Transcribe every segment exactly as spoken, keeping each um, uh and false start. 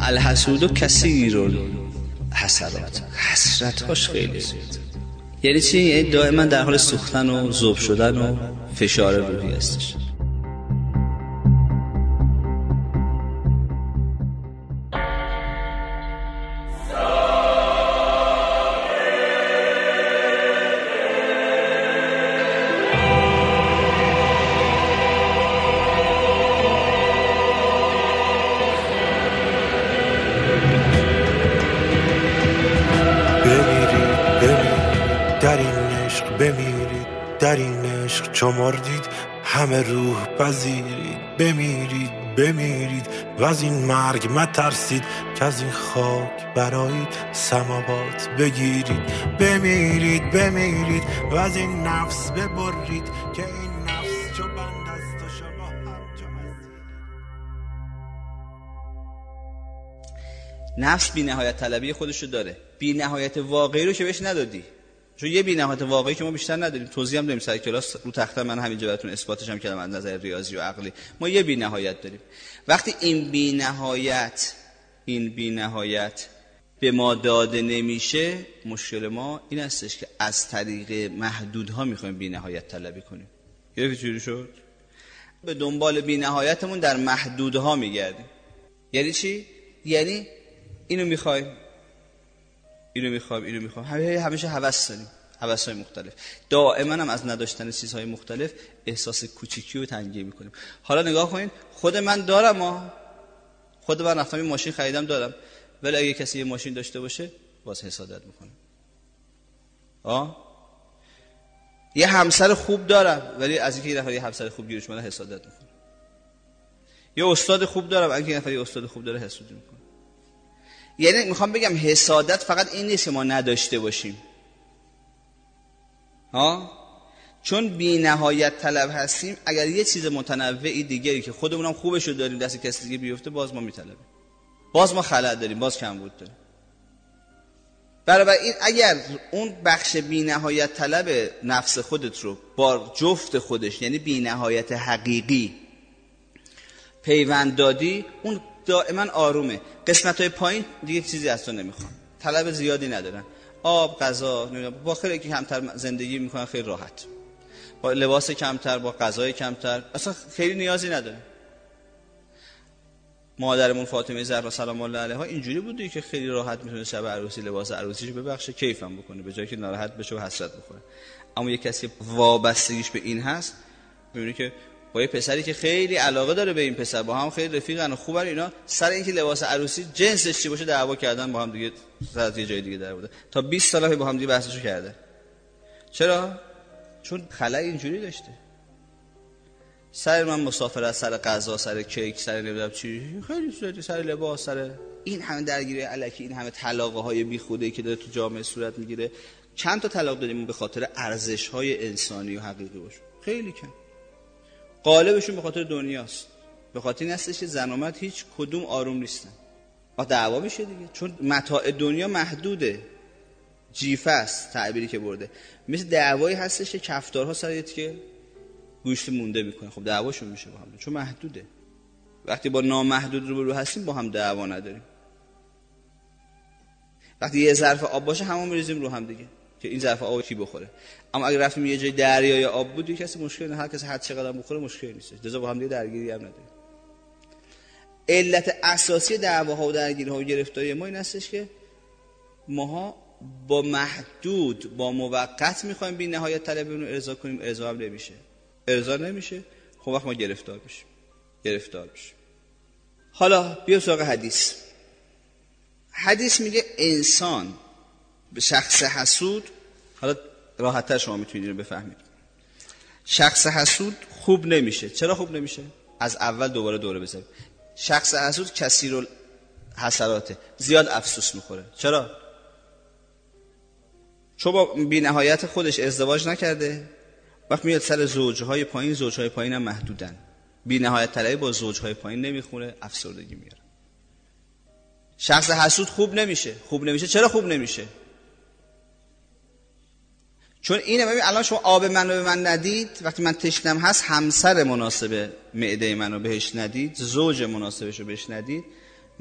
الحسود کثیر الحسرات، حسرت‌هاش خیلی زیاد. یعنی چی؟ یعنی دائما در حال سوختن و ذوب شدن و فشار روحی هستش. بمیرید در این عشق چو مردید همه روح پذیرید، بمیرید بمیرید و از این مرگ مترسید که از این خاک برایید سماوات بگیرید، بمیرید بمیرید و از این نفس ببرید که این نفس چو بند است و شما همچو اسیر. نفس بی نهایت طلبی خودشو داره، بی نهایت واقعی رو که بهش ندادی. چون یه بی نهایت واقعی که ما بیشتر نداریم، توضیح هم داریم سر کلاس رو تخته، من همینجا براتون اثباتش هم کردم از نظر ریاضی و عقلی. ما یه بی نهایت داریم. وقتی این بی نهایت این بی نهایت به ما داده نمیشه، مشکل ما این هستش که از طریق محدودها میخوایم بی نهایت طلبی کنیم. یه چیزی شد به دنبال بی نهایتمون در محدودها میگردیم. یعنی چی؟ یعنی اینو میخوایم، اینو میخوام اینو میخوام همیشه هوس داریم، هوس‌های مختلف. دائما هم از نداشتن چیزهای مختلف احساس کوچیکی و تنگی میکنیم. حالا نگاه کنین، خود من دارم ها، خود من رفتم این ماشین خریدم دارم، ولی اگه کسی یه ماشین داشته باشه باز حسادت میکنه. ها یه همسر خوب دارم، ولی از اینکه یه نفر یه همسر خوب گیرش اومده حسادت میکنه. یه استاد خوب دارم، اگه یه نفر یه استاد خوب داره حسودی میکنه. یعنی میخوام بگم حسادت فقط این نیست که ما نداشته باشیم، ها، چون بی نهایت طلب هستیم. اگر یه چیز متنوعی دیگری که خودمونم خوبشو داریم دست کسی دیگه بیفته، باز ما میطلبیم، باز ما خلأ داریم، باز کمبود داریم. برابر این اگر اون بخش بی نهایت طلب نفس خودت رو با جفت خودش، یعنی بی نهایت حقیقی پیوند دادی، اون دائما آرومه. قسمت‌های پایین دیگه چیزی از تو نمیخوان، طلب زیادی ندارن. آب، غذا، با خیلی که کمتر زندگی میکنن، خیلی راحت، با لباس کمتر، با غذای کمتر، اصلا خیلی نیازی نداره. مادرمون فاطمه زهرا سلام الله علیها اینجوری بوده که خیلی راحت میتونه شب عروسی لباس عروسیشو ببخشه، کیفم بکنه، به جای که ناراحت بشه و حسرت بخوره. اما یک کسی وابستگیش به این هست، میبینی که با یه پسری که خیلی علاقه داره به این پسر، با هم خیلی رفیقن و خوبن، اینا سر اینکه لباس عروسی جنسش چی باشه دعوا کردن، با هم دیگه سر یه جای دیگه در بوده، تا بیست سال با هم دیگه بحثشو کرده. چرا؟ چون خلأ اینجوری داشته. سر من مسافرت، سر غذا، سر کیک، سر نمیدونم چی، خیلی صورتی، سر لباس، سر این همه درگیری الکی، این همه طلاق های بیخوده‌ای که داره تو جامعه صورت میگیره. چند تا طلاق داریم به خاطر ارزش های انسانی و حقیقی باشه؟ خیلی کم. غالبشون به خاطر دنیاست، به خاطر این هستش که زن و مرد هیچ کدوم آروم نیستن. آ دعوا میشه دیگه، چون متاع دنیا محدوده، جیفه است تعبیری که برده. مثل دعوایی هستش که کفتارها سر یه تیکه گوشت مونده میکنه، خب دعواشون میشه با هم، چون محدوده. وقتی با نامحدود روبرو هستیم با هم دعوا نداریم. وقتی یه ظرف آب باشه همون میریزیم رو هم دیگه که این ظرف آب کی بخوره. اما اگه رفتیم یه جای دریای آب بود، کسی مشکل نه، هر کسی هر چقدر بخوره مشکلی نیست، لذا با هم دیگه درگیری هم نداریم. علت اساسی دعواها و درگیری‌ها و گرفتاری ما این هستش که ماها با محدود، با موقت میخوایم بی نهایت طلبمون رو ارضا کنیم، ارضا هم نمیشه. ارضا نمیشه، خب وقت ما گرفتار میشیم. گرفتار میشیم. حالا بیا سراغ حدیث. حدیث میگه انسان به شخص حسود، حالا راحت‌تر شما میتونید رو بفهمید، شخص حسود خوب نمیشه. چرا خوب نمیشه؟ از اول دوباره دوره بزنیم. شخص حسود کثیر الحسراته، زیاد افسوس میخوره. چرا؟ چون با بی نهایت خودش ازدواج نکرده، وقت میاد سر زوجهای پایین، زوجهای پایین هم محدودن، بی نهایت طلبی با زوجهای پایین نمیخونه، افسردگی میاره. شخص حسود خوب نمیشه. خوب نمیشه چرا خوب نمیشه؟ چون اینه، ببین الان شما آب منو به من ندید، وقتی من تشنم هست همسر مناسب معده منو بهش ندید، زوج مناسبشو بهش ندید،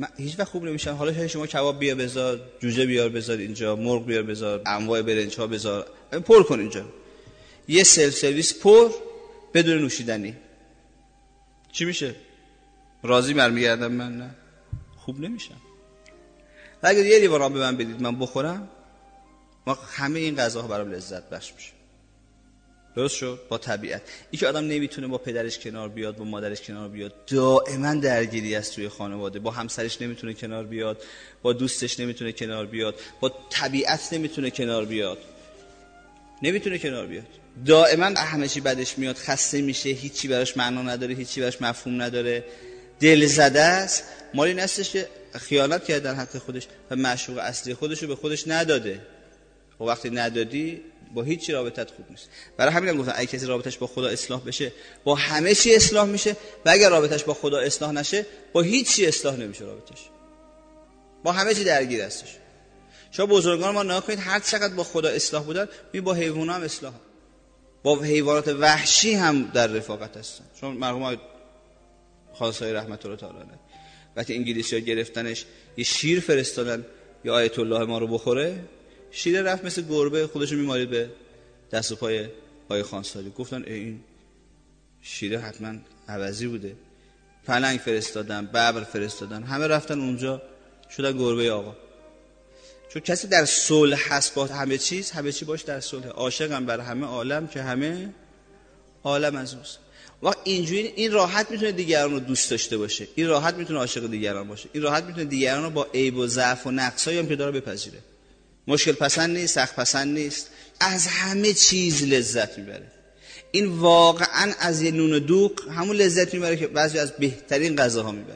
من هیچ وقت خوب نمیشم. حالا شما کباب بیا بذار، جوجه بیار بذار اینجا، مرغ بیار بذار، انواع برنج ها بذار، پر کن اینجا. یه سلف سرویس پر بدون نوشیدنی چی میشه؟ راضی برمیگردم من؟ نه، خوب نمیشم. اگه یه لیوان آب به من بدید من بخورم، ما همه این غذاها برام لذت بخش میشه. درست شد؟ با طبیعت. این که آدم نمیتونه با پدرش کنار بیاد، با مادرش کنار بیاد، دائما درگیری است توی خانواده، با همسرش نمیتونه کنار بیاد، با دوستش نمیتونه کنار بیاد، با طبیعت نمیتونه کنار بیاد، نمیتونه کنار بیاد، دائما همه چی بدش میاد، خسته میشه، هیچی براش معنا نداره، هیچی براش مفهوم نداره، دل زده است. مالی نستش که خیانت کرده در حق خودش و معشوق اصلی خودش رو به خودش نداده. و وقتی ندادی با هیچ چی رابطت خوب نیست. برای همین هم گفتم اگه کسی رابطش با خدا اصلاح بشه، با همه چی اصلاح میشه، و اگر رابطش با خدا اصلاح نشه، با هیچ چی اصلاح نمیشه. رابطش با همه چی درگیر هستش. شما بزرگان ما نگاه کنید، هر چقدر با خدا اصلاح بودن، می با حیوانات هم اصلاح، با حیوانات وحشی هم در رفاقت هستن. چون مرحوم خالصای رحمت الله تعالی علیه وقتی انگلیسی‌ها گرفتنش یه شیر فرستادن یا آیت الله ما رو بخوره، شیر رفت مثل گربه خودشو میمارید به دست و پای آقای خانساری. گفتن این شیر حتما عوضی بوده. پلنگ فرستادن، ببر فرستادن، همه رفتن اونجا شدن گربه آقا. چون کسی در صلح هست با همه چیز، همه چی باش در صلح. عاشقم بر همه عالم که همه عالم از اوست. وقت اینجوری این راحت میتونه دیگران رو دوست داشته باشه، این راحت میتونه عاشق دیگران باشه، این راحت میتونه دیگران رو با عیب و ضعف و نقصایی هم که داره بپذیره. مشکل پسند نیست، سخت پسند نیست، از همه چیز لذت میبره. این واقعا از یه نون و دوغ همون لذت میبره که بعضی از بهترین غذاها میبره.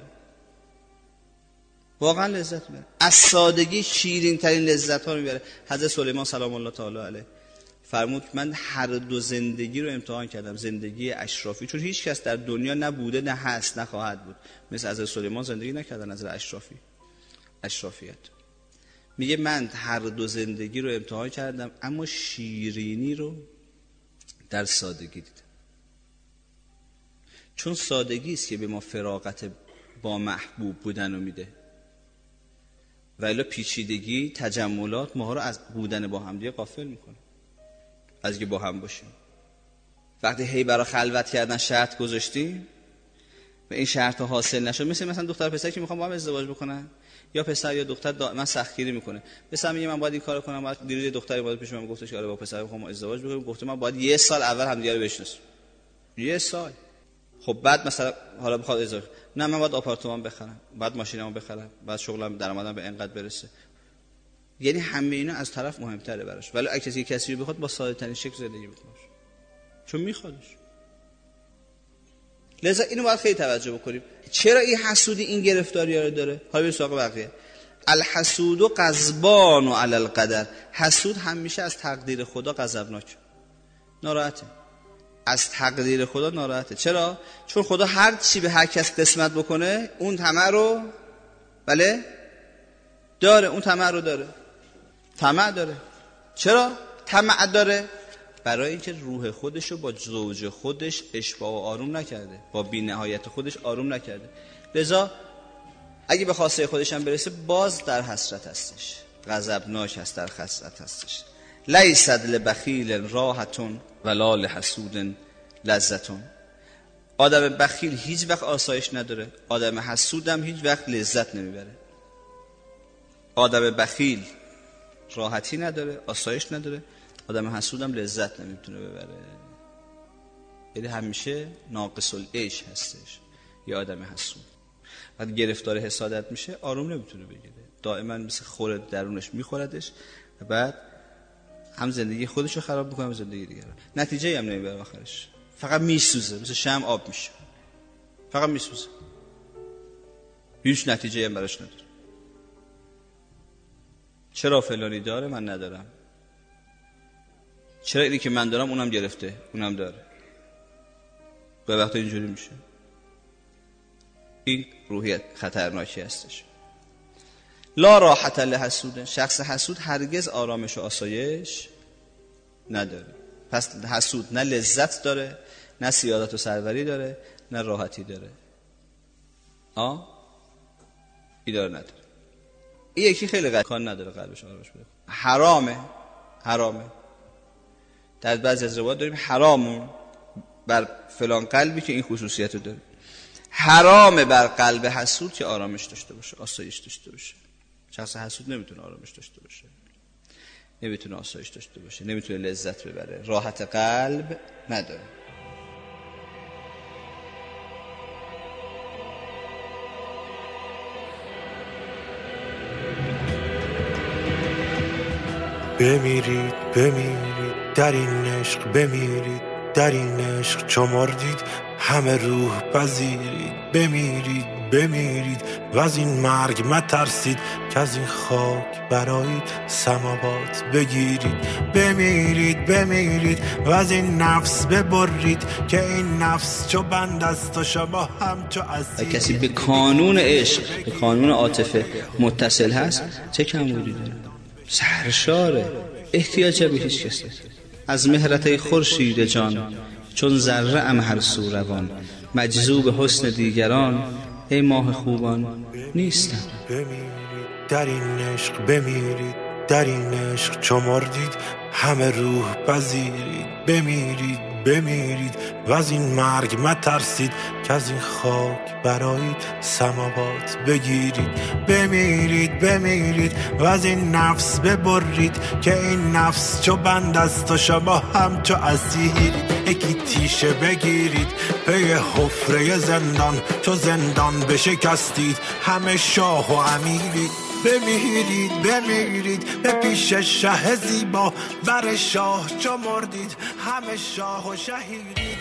واقعا لذت میبره، از سادگی شیرین ترین لذت ها رو میبره. حضرت سلیمان سلام الله تعالی علیه فرمود من هر دو زندگی رو امتحان کردم، زندگی اشرافی، چون هیچ کس در دنیا نبوده، نه هست، نه خواهد بود مثل حضرت سلیمان زندگی نکردن، نظر اشرافی، اشرافیت. میگه من هر دو زندگی رو امتحان کردم، اما شیرینی رو در سادگی دیدم. چون سادگی است که به ما فراغت با محبوب بودن رو میده، ولی پیچیدگی، تجملات ما رو از بودن با هم دیگه غافل میکنه، از اینکه با هم باشیم. وقتی هی برای خلوت کردن شرط گذاشتیم و این شرط حاصل نشد، مثل مثلا دختر پسر که میخوام با هم ازدواج بکنن، یا پسر یا دختر دائما سختگیری میکنه. پسر میگه من باید این کارو کنم، بعد دیروز دختری اومد پیش من گفتش که آره با پسر میخوام ازدواج بکنم، گفته من باید یه سال اول همدیگه رو بشناسیم. یه سال. خب بعد مثلا حالا بخواد ازدواج، نه من باید آپارتمان بخرم، بعد ماشینمو بخرم، بعد شغلم درآمدم به اینقدر برسه. یعنی همه اینا از طرف مهمتره براش. ولی اگه کسی کسی رو بخواد با ساده ترین شکل زندگی بکنه، چون میخوادش. لذا اینو باید خیلی توجه بکنیم. چرا این حسودی این گرفتاری رو داره؟ حالا به سراغ بقیه. الحسود غضبان علی القدر. حسود همیشه از تقدیر خدا غضبناک، ناراحته. از تقدیر خدا ناراحته. چرا؟ چون خدا هر چی به هر کس قسمت بکنه، اون طمع رو بله داره، اون طمع رو داره. طمع داره. چرا طمع داره؟ برای اینکه روح خودش رو با زوج خودش اشباع و آروم نکرده، با بی‌نهایت خودش آروم نکرده. لذا اگه به خواسته خودش هم برسه، باز در حسرت هستش، غضبناک هست، در حسرت هستش. لیس لبخیل راحتون ولا لحسود لذتون. آدم بخیل هیچ وقت آسایش نداره، آدم حسود هم هیچ وقت لذت نمیبره. آدم بخیل راحتی نداره، آسایش نداره، آدم حسود هم لذت نمیتونه ببره. یعنی همیشه ناقص العیش هستش یه آدم حسود. وقتی گرفتار حسادت میشه، آروم نمیتونه بگیره، دائما مثل خوره درونش میخوردش و بعد هم زندگی خودش رو خراب میکنه، هم زندگی دیگران. نتیجه هم نمیبره آخرش، فقط میسوزه، مثل شمع آب میشه، فقط میسوزه، هیچ نتیجه هم براش نداره. چرا فلانی داره من ندارم؟ چرا اینی که من دارم اونم گرفته اونم داره؟ به وقت اینجوری میشه. این روحیت خطرناکی هستش. لا راحت لحسود. شخص حسود هرگز آرامش و آسایش نداره. پس حسود نه لذت داره، نه سیادت و سروری داره، نه راحتی داره. آه؟ ایدار نداره. این یکی خیلی قدکان نداره قلبش آرامش بده. حرامه حرامه در بعضی از روایات داریم حرامون بر فلان قلبی که این خصوصیت رو داره. حرامه بر قلب حسود که آرامش داشته باشه، آسایش داشته باشه. شخص حسود نمیتونه آرامش داشته باشه، نمیتونه آسایش داشته باشه، نمیتونه لذت ببره، راحت قلب نداره. بمیرید بمیرید در این عشق، بمیرید در این عشق چو مردید همه روح پذیرید. بمیرید بمیرید و از این مرگ مترسید که از این خاک برایید سماوات بگیرید. بمیرید بمیرید و از این نفس ببرید که این نفس چو بند است و شما هم چو اسیر. کسی به کانون عشق، به کانون عاطفه متصل هست چه کمبودی داره؟ سرشاره، احتیاج به هیچ کسی. از مهرت خورشید جان چون ذره ام هر سو روان، مجذوب حسن دیگران ای ماه خوبان نیستم. بمیرید در این عشق، بمیرید در این عشق چو مردید همه روح پذیرید. بمیرید بمیرید و از این مرگ مترسید که از این خاک برایید سماوات بگیرید. بمیرید بمیرید و از این نفس ببرید که این نفس چو بند است و شما هم چو اسیرید. یکی تیشه بگیرید پی حفره زندان، چو زندان بشکستید همه شاه و امیرید. بمیرید بمیرید به پیش شه زیبا، بر شاه چو مردید همه شاه و شهیرید.